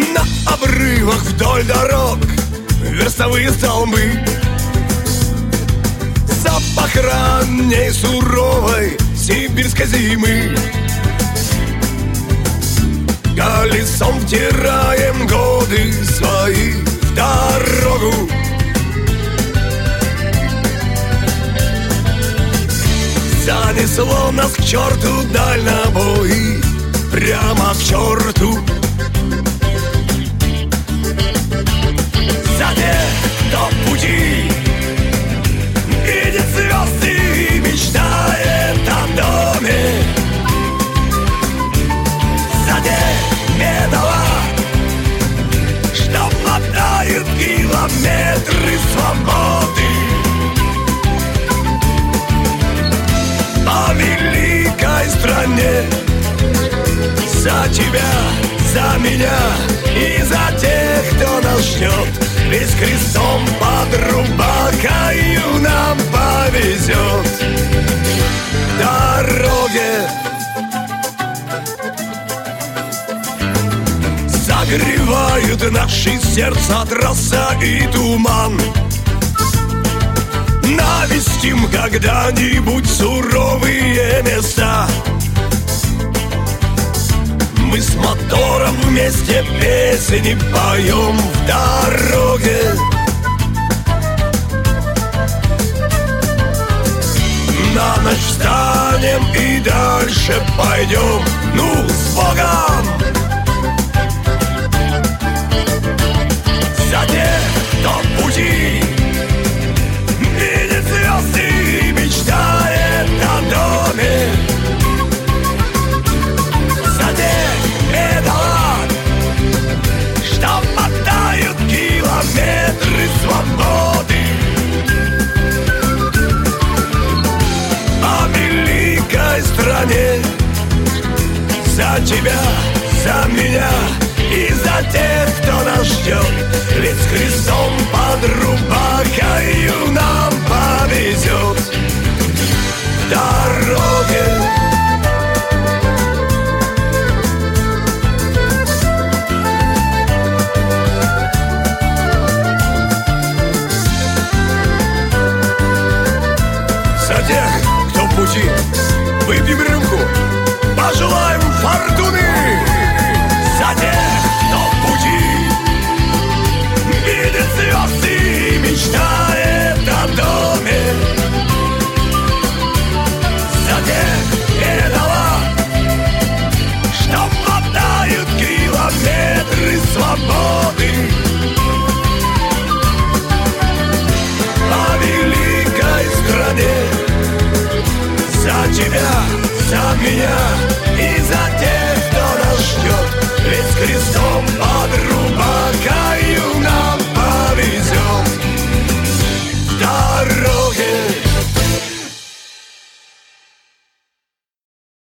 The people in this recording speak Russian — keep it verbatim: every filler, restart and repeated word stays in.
На обрывах вдоль дорог верстовые столбы, запах ранней суровой сибирской зимы. Колесом втираем годы свои в дорогу. Занесло нас к черту дальнобой, прямо к черту. За тех, кто в пути видит звезды и мечтает о доме. За тех бедолаг, что мотают километры свободы. По великой стране, за тебя, за меня и за тех, кто нас ждет. Ведь крестом под рубахою нам повезет. В дороге согревают наши сердца трасса и туман. Навестим когда-нибудь суровые места. Мы с мотором вместе песни поем в дороге. На ночь встанем и дальше пойдем. Ну, с Богом! За тех, кто в пути видит звезды и мечтает о доме. За тех бедолаг, что мотают километры свободы. По великой стране, за тебя, за меня и за тех, кто нас ждет. Ведь с Христом под рубахою нам повезет. В дороге за тех, кто в пути, выпьем рюмку, пожелаем фортуны. За тех, кто в пути видит звезды и мечтает о доме. За тех бедолаг, что мотают километры свободы. По великой стране, за тебя, за меня и за тех, кто нас ждет. Ведь с крестом